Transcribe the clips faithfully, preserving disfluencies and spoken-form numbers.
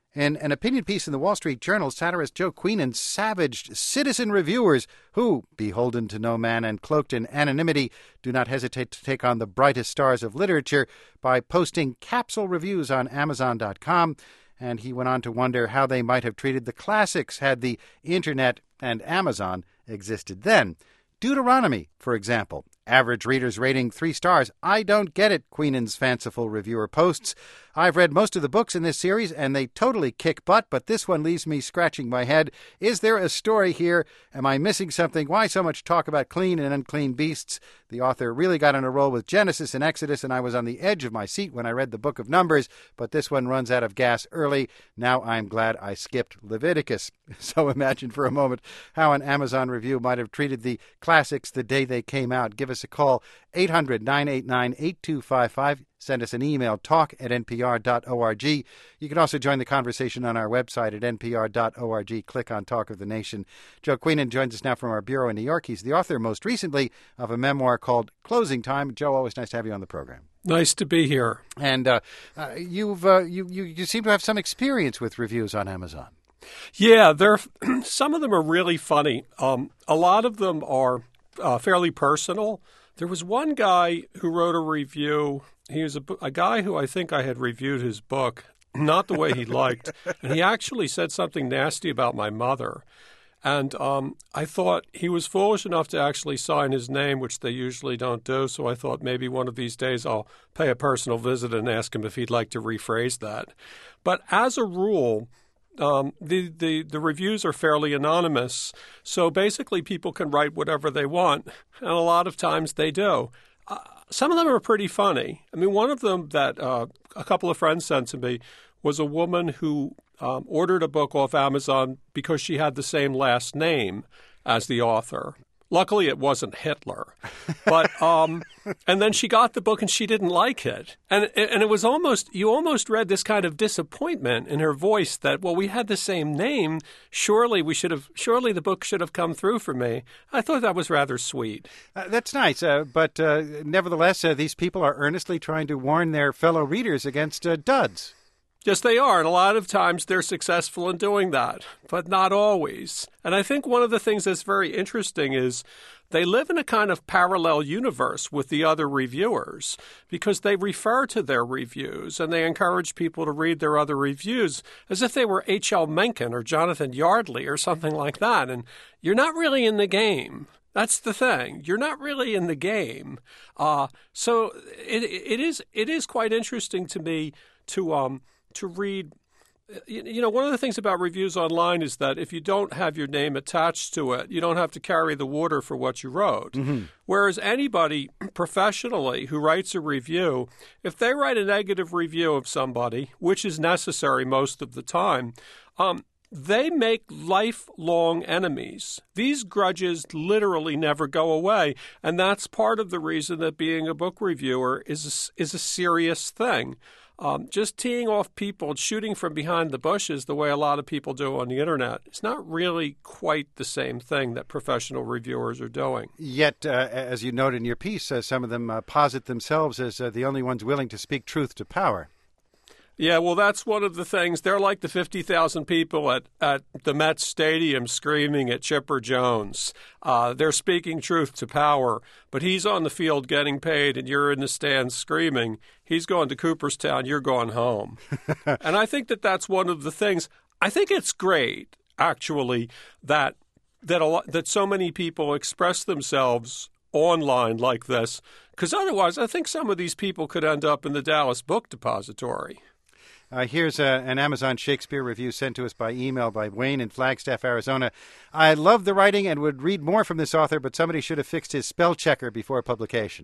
In an opinion piece in the Wall Street Journal, satirist Joe Queenan savaged citizen reviewers who, beholden to no man and cloaked in anonymity, do not hesitate to take on the brightest stars of literature by posting capsule reviews on Amazon dot com. And he went on to wonder how they might have treated the classics had the Internet and Amazon existed then. Deuteronomy, for example. Average readers rating three stars. I don't get it, Queenan's fanciful reviewer posts. I've read most of the books in this series, and they totally kick butt, but this one leaves me scratching my head. Is there a story here? Am I missing something? Why so much talk about clean and unclean beasts? The author really got on a roll with Genesis and Exodus, and I was on the edge of my seat when I read the Book of Numbers, but this one runs out of gas early. Now I'm glad I skipped Leviticus. So imagine for a moment how an Amazon review might have treated the classics the day they came out. Give us a call, eight hundred, nine eight nine, eight two five five. Send us an email, talk at n p r dot org. You can also join the conversation on our website at n p r dot org. Click on Talk of the Nation. Joe Queenan joins us now from our bureau in New York. He's the author, most recently, of a memoir called Closing Time. Joe, always nice to have you on the program. Nice to be here. And uh, uh, you've uh, you, you you seem to have some experience with reviews on Amazon. Yeah, they're some of them are really funny. Um, a lot of them are uh, fairly personal. There was one guy who wrote a review. He was a, a guy who I think I had reviewed his book, not the way he liked. And he actually said something nasty about my mother. And um, I thought he was foolish enough to actually sign his name, which they usually don't do. So I thought maybe one of these days I'll pay a personal visit and ask him if he'd like to rephrase that. But as a rule, Um, the, the, the reviews are fairly anonymous, so basically people can write whatever they want, and a lot of times they do. Uh, some of them are pretty funny. I mean, one of them that uh, a couple of friends sent to me was a woman who um, ordered a book off Amazon because she had the same last name as the author. Luckily, it wasn't Hitler. But um, and then she got the book and she didn't like it. And and it was almost, you almost read this kind of disappointment in her voice that, well, we had the same name. Surely we should have, surely the book should have come through for me. I thought that was rather sweet. Uh, that's nice. Uh, but uh, nevertheless, uh, these people are earnestly trying to warn their fellow readers against uh, duds. Yes, they are. And a lot of times they're successful in doing that, but not always. And I think one of the things that's very interesting is they live in a kind of parallel universe with the other reviewers because they refer to their reviews and they encourage people to read their other reviews as if they were H L Mencken or Jonathan Yardley or something like that. And you're not really in the game. That's the thing. You're not really in the game. Uh, so it, it is it is quite interesting to me to um. to read. You know, one of the things about reviews online is that if you don't have your name attached to it, you don't have to carry the water for what you wrote. Mm-hmm. Whereas anybody professionally who writes a review, if they write a negative review of somebody, which is necessary most of the time, um, they make lifelong enemies. These grudges literally never go away, and that's part of the reason that being a book reviewer is a, is a serious thing. Um, just teeing off people, shooting from behind the bushes the way a lot of people do on the Internet, it's not really quite the same thing that professional reviewers are doing. Yet, uh, as you note in your piece, uh, some of them uh, posit themselves as uh, the only ones willing to speak truth to power. Yeah, well, that's one of the things. They're like the fifty thousand people at, at the Mets Stadium screaming at Chipper Jones. Uh, they're speaking truth to power, but he's on the field getting paid and you're in the stands screaming. He's going to Cooperstown, you're going home. And I think that that's one of the things. I think it's great, actually, that that a lot, that so many people express themselves online like this, because otherwise I think some of these people could end up in the Dallas Book Depository. Uh, here's a, an Amazon Shakespeare review sent to us by email by Wayne in Flagstaff, Arizona. I love the writing and would read more from this author, but somebody should have fixed his spell checker before publication.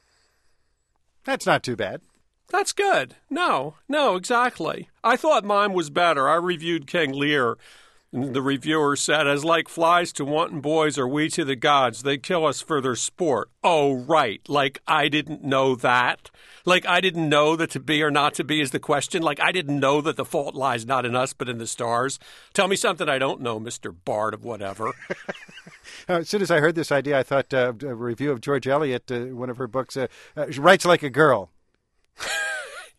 That's not too bad. That's good. No, no, exactly. I thought mine was better. I reviewed King Lear. And the reviewer said, as like flies to wanton boys are we to the gods. They kill us for their sport. Oh, right. Like I didn't know that. Like I didn't know that to be or not to be is the question. Like I didn't know that the fault lies not in us but in the stars. Tell me something I don't know, Mister Bard of whatever. uh, as soon as I heard this idea, I thought uh, a review of George Eliot, uh, one of her books, uh, uh, she writes like a girl.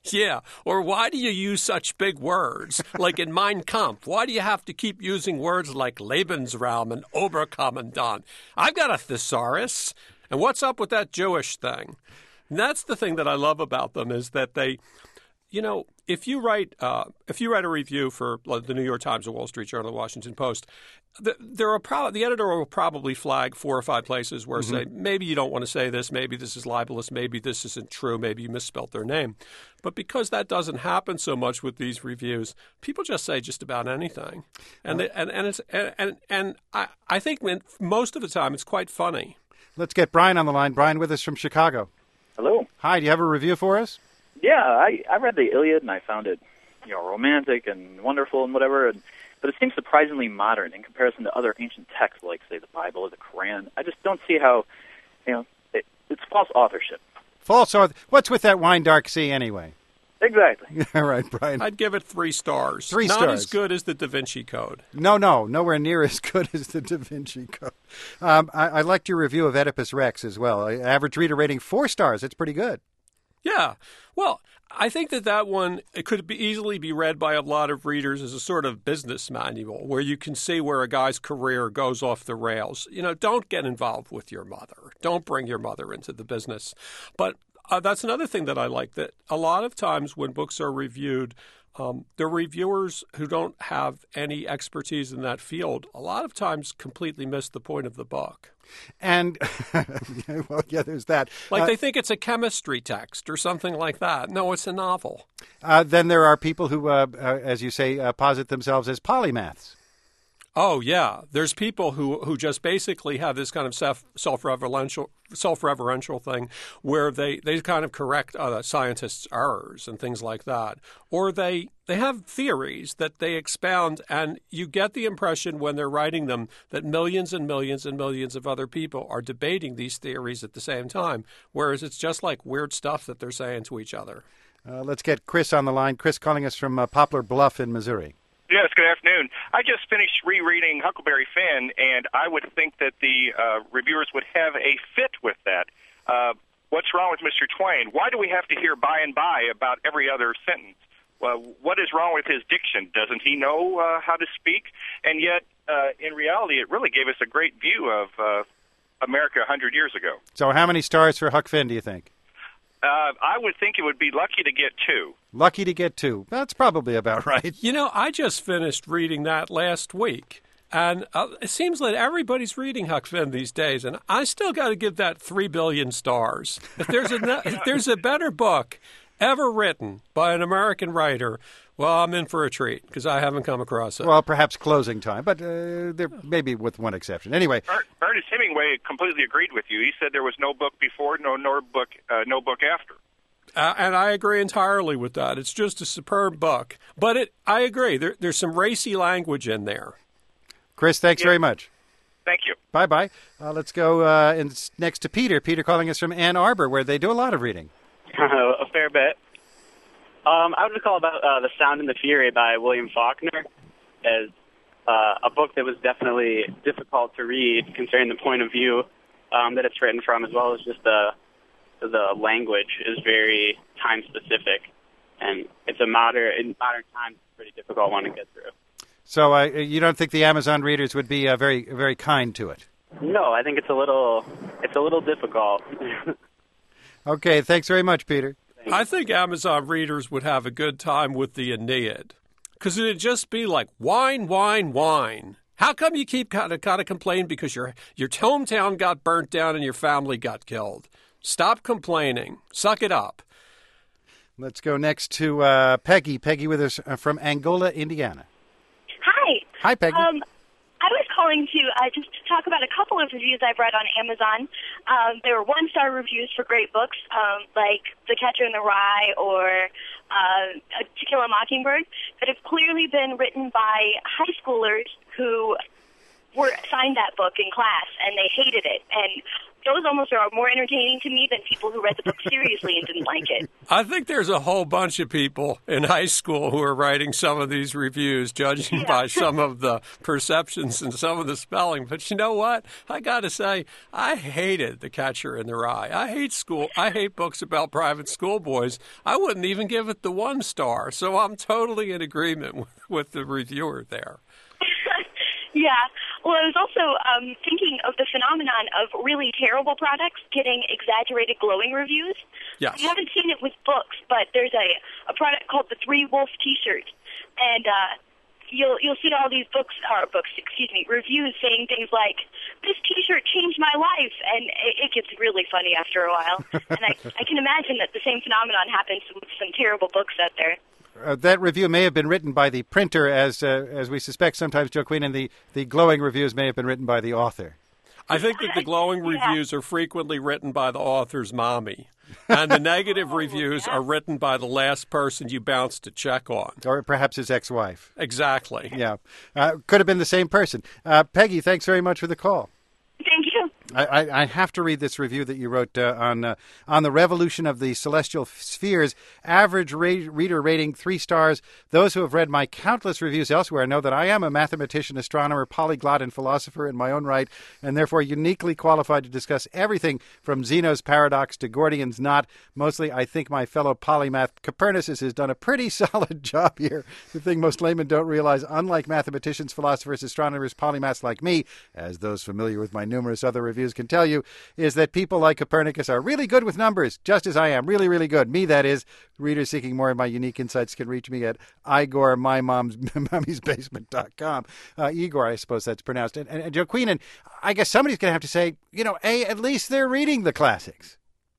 Yeah, or why do you use such big words? Like in Mein Kampf, why do you have to keep using words like Lebensraum and Oberkommandant? I've got a thesaurus. And what's up with that Jewish thing? And that's the thing that I love about them is that they, you know, if you write uh, if you write a review for like, the New York Times, the Wall Street Journal, the Washington Post, the, there are pro- the editor will probably flag four or five places where mm-hmm. say maybe you don't want to say this, maybe this is libelous, maybe this isn't true, maybe you misspelt their name. But because that doesn't happen so much with these reviews, people just say just about anything, and uh, they, and and it's and and, and I, I think most of the time it's quite funny. Let's get Brian on the line. Brian with us from Chicago. Hello. Hi. Do you have a review for us? Yeah, I, I read the Iliad and I found it, you know, romantic and wonderful and whatever, and, but it seems surprisingly modern in comparison to other ancient texts like, say, the Bible or the Quran. I just don't see how, you know, it, it's false authorship. False author. What's with that wine dark sea anyway? Exactly. All right, Brian. I'd give it three stars. Three Not stars. Not as good as the Da Vinci Code. No, no, nowhere near as good as the Da Vinci Code. Um, I, I liked your review of Oedipus Rex as well. Average reader rating four stars. It's pretty good. Yeah. Well, I think that that one it could be easily be read by a lot of readers as a sort of business manual where you can see where a guy's career goes off the rails. You know, don't get involved with your mother. Don't bring your mother into the business. But uh, that's another thing that I like, that a lot of times when books are reviewed, um, the reviewers who don't have any expertise in that field a lot of times completely miss the point of the book. And, well, yeah, there's that. Like uh, they think it's a chemistry text or something like that. No, it's a novel. Uh, then there are people who, uh, uh, as you say, uh, posit themselves as polymaths. Oh, yeah. There's people who, who just basically have this kind of self, self-referential self-referential thing where they, they kind of correct uh, scientists' errors and things like that. Or they they have theories that they expound, and you get the impression when they're writing them that millions and millions and millions of other people are debating these theories at the same time, whereas it's just like weird stuff that they're saying to each other. Uh, let's get Chris on the line. Chris calling us from uh, Poplar Bluff in Missouri. Yes, good afternoon. I just finished rereading Huckleberry Finn, and I would think that the uh, reviewers would have a fit with that. Uh, what's wrong with Mister Twain? Why do we have to hear by and by about every other sentence? Well, what is wrong with his diction? Doesn't he know uh, how to speak? And yet, uh, in reality, it really gave us a great view of uh, America one hundred years ago. So how many stars for Huck Finn, do you think? Uh, I would think it would be lucky to get two. Lucky to get two. That's probably about right. You know, I just finished reading that last week, and uh, it seems like everybody's reading Huck Finn these days, and I still got to give that three billion stars. If there's a if there's a better book ever written by an American writer, well, I'm in for a treat because I haven't come across it. Well, perhaps Closing Time, but uh, there maybe with one exception. Anyway, er- Ernest Hemingway completely agreed with you. He said there was no book before, no nor book, uh, no book after. Uh, and I agree entirely with that. It's just a superb book. But it, I agree. There, there's some racy language in there. Chris, thanks yeah. very much. Thank you. Bye-bye. Uh, let's go uh, in, next to Peter. Peter calling us from Ann Arbor, where they do a lot of reading. A fair bit. Um, I would recall about uh, The Sound and the Fury by William Faulkner as uh, a book that was definitely difficult to read, considering the point of view um, that it's written from, as well as just the the language is very time-specific. And it's a modern, in modern times, it's a pretty difficult one to get through. So uh, you don't think the Amazon readers would be uh, very, very kind to it? No, I think it's a little, it's a little difficult. Okay, thanks very much, Peter. I think Amazon readers would have a good time with the Aeneid, because it'd just be like wine, wine, wine. How come you keep kind of kind of complaining because your your hometown got burnt down and your family got killed? Stop complaining. Suck it up. Let's go next to uh, Peggy. Peggy with us uh, from Angola, Indiana. Hi. Hi, Peggy. Um, I was calling to uh, just to talk about a couple of reviews I've read on Amazon. Um, there were one-star reviews for great books, um, like The Catcher in the Rye or uh, To Kill a Mockingbird, that have clearly been written by high schoolers who were assigned that book in class, and they hated it. And those almost are more entertaining to me than people who read the book seriously and didn't like it. I think there's a whole bunch of people in high school who are writing some of these reviews, judging Yeah. by some of the perceptions and some of the spelling. But you know what? I got to say, I hated The Catcher in the Rye. I hate school. I hate books about private schoolboys. I wouldn't even give it the one star. So I'm totally in agreement with, with the reviewer there. Yeah. Well, I was also um, thinking of the phenomenon of really terrible products getting exaggerated glowing reviews. Yes. I haven't seen it with books, but there's a, a product called the Three Wolf T-shirt, and uh, you'll you'll see all these books or books, excuse me, reviews saying things like, "This T-shirt changed my life," and it, it gets really funny after a while. And I I can imagine that the same phenomenon happens with some terrible books out there. Uh, that review may have been written by the printer, as uh, as we suspect sometimes, Joe Queen, and the, the glowing reviews may have been written by the author. I think that the glowing Yeah. reviews are frequently written by the author's mommy, and the negative Oh, reviews yeah. are written by the last person you bounced a check on. Or perhaps his ex-wife. Exactly. Yeah. Uh, could have been the same person. Uh, Peggy, thanks very much for the call. Thank you. I, I, I have to read this review that you wrote uh, on uh, on the revolution of the celestial spheres. Average ra- reader rating three stars. Those who have read my countless reviews elsewhere know that I am a mathematician, astronomer, polyglot, and philosopher in my own right, and therefore uniquely qualified to discuss everything from Zeno's paradox to Gordian's knot. Mostly, I think my fellow polymath Copernicus has done a pretty solid job here. The thing most laymen don't realize, unlike mathematicians, philosophers, astronomers, polymaths like me, as those familiar with my numerous other reviews can tell you, is that people like Copernicus are really good with numbers, just as I am. Really, really good. Me, that is. Readers seeking more of my unique insights can reach me at igor my mom's mummy's basement dot com. Uh, Igor, I suppose that's pronounced. And, and, and Joe Queenan, I guess somebody's going to have to say, you know, A, at least they're reading the classics.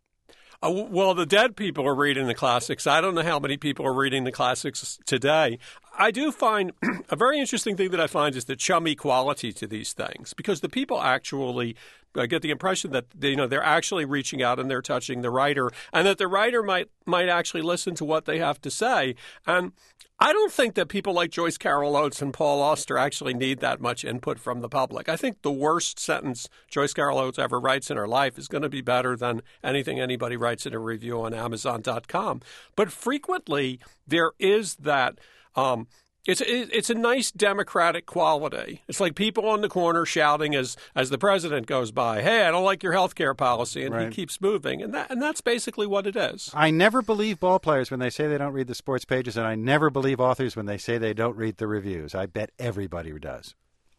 Uh, w- well, the dead people are reading the classics. I don't know how many people are reading the classics today. I do find a very interesting thing that I find is the chummy quality to these things, because the people actually uh, get the impression that they, you know they're actually reaching out and they're touching the writer, and that the writer might might actually listen to what they have to say. And I don't think that people like Joyce Carol Oates and Paul Auster actually need that much input from the public. I think the worst sentence Joyce Carol Oates ever writes in her life is going to be better than anything anybody writes in a review on Amazon dot com. But frequently there is that. Um, It's it's a nice democratic quality. It's like people on the corner shouting as as the president goes by, "Hey, I don't like your health care policy," and Right. he keeps moving, and that and that's basically what it is. I never believe ball players when they say they don't read the sports pages, and I never believe authors when they say they don't read the reviews. I bet everybody does.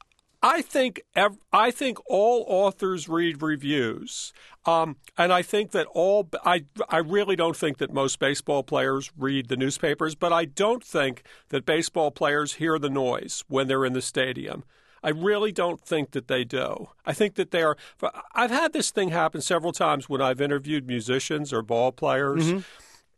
I think ev- I think all authors read reviews, um, and I think that all I I really don't think that most baseball players read the newspapers, but I don't think that baseball players hear the noise when they're in the stadium. I really don't think that they do. I think that they are. I've had this thing happen several times when I've interviewed musicians or ball players. Mm-hmm.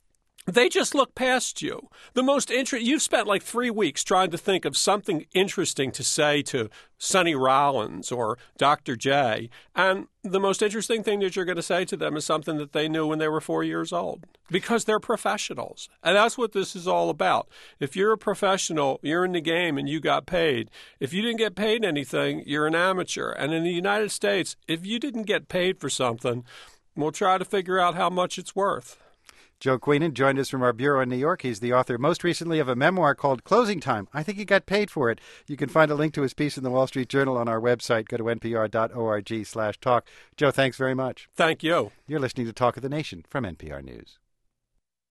They just look past you. The most inter- You've spent like three weeks trying to think of something interesting to say to Sonny Rollins or Doctor J, and the most interesting thing that you're going to say to them is something that they knew when they were four years old, because they're professionals. And that's what this is all about. If you're a professional, you're in the game and you got paid. If you didn't get paid anything, you're an amateur. And in the United States, if you didn't get paid for something, we'll try to figure out how much it's worth. Joe Queenan joined us from our bureau in New York. He's the author most recently of a memoir called Closing Time. I think he got paid for it. You can find a link to his piece in the Wall Street Journal on our website. Go to npr.org slash talk. Joe, thanks very much. Thank you. You're listening to Talk of the Nation from N P R News.